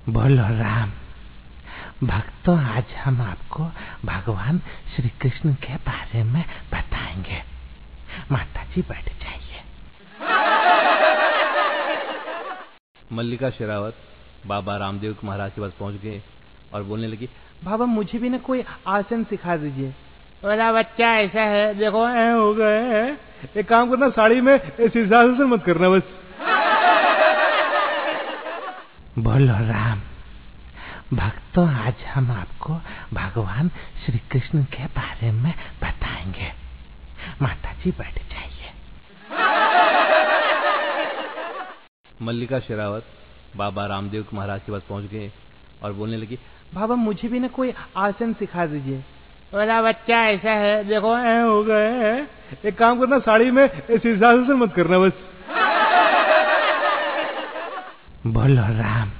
बोलो राम। भक्तों, आज हम आपको भगवान श्री कृष्ण के बारे में बताएंगे। माता जी बैठ जाइए। मल्लिका शेरावत बाबा रामदेव महाराज के पास पहुंच गए और बोलने लगी, बाबा मुझे भी ना कोई आसन सिखा दीजिए। बोला, बच्चा ऐसा है, देखो हो गए, एक काम करना, साड़ी में शीर्षासन मत करना बस। बोलो राम। भक्तों, आज हम आपको भगवान श्री कृष्ण के बारे में बताएंगे। माता जी बैठ जाइए। मल्लिका शेरावत बाबा रामदेव महाराज के पास पहुंच गए और बोलने लगी, बाबा मुझे भी ना कोई आसन सिखा दीजिए। बोला, बच्चा ऐसा है, देखो हो गए, एक काम करना, साड़ी में शीर्षासन मत करना बस। बोलो राम।